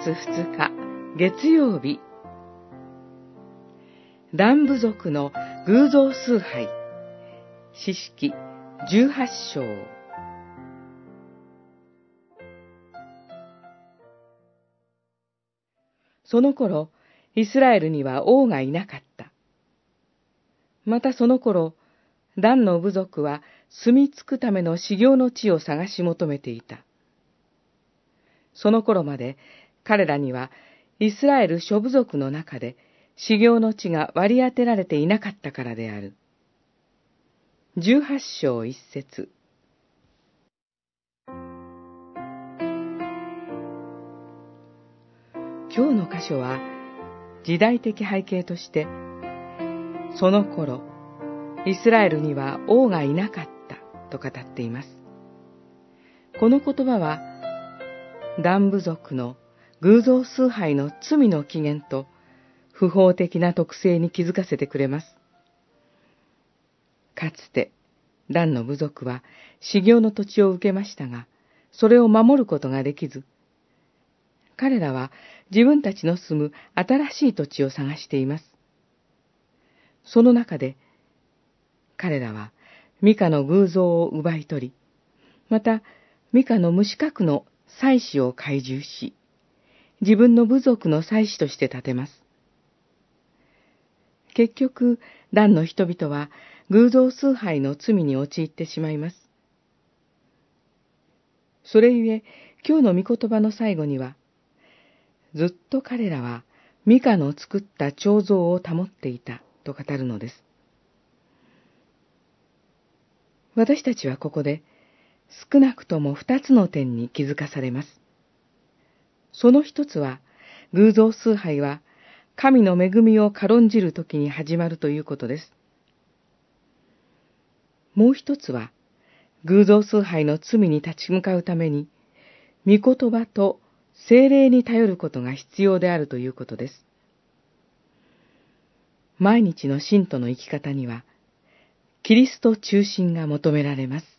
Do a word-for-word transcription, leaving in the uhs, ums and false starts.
つふつか月曜日、ダン部族の偶像崇拝、詩式じゅうはち章。その頃、イスラエルには王がいなかった。またその頃、ダンの部族は住み着くための修行の地を探し求めていた。その頃まで彼らにはイスラエル諸部族の中で修行の地が割り当てられていなかったからである。じゅうはち章一節。今日の箇所は時代的背景として、その頃イスラエルには王がいなかったと語っています。この言葉はダン部族の偶像崇拝の罪の起源と不法的な特性に気づかせてくれます。かつてダンの部族は修行の土地を受けましたが、それを守ることができず、彼らは自分たちの住む新しい土地を探しています。その中で、彼らはミカの偶像を奪い取り、またミカの無資格の祭司を懐柔し、自分の部族の祭司として立てます。結局、ダンの人々は偶像崇拝の罪に陥ってしまいます。それゆえ、今日の御言葉の最後には、ずっと彼らはミカの作った彫像を保っていたと語るのです。私たちはここで少なくとも二つの点に気づかされます。その一つは、偶像崇拝は神の恵みを軽んじるときに始まるということです。もう一つは、偶像崇拝の罪に立ち向かうために、御言葉と聖霊に頼ることが必要であるということです。毎日の信徒の生き方には、キリスト中心が求められます。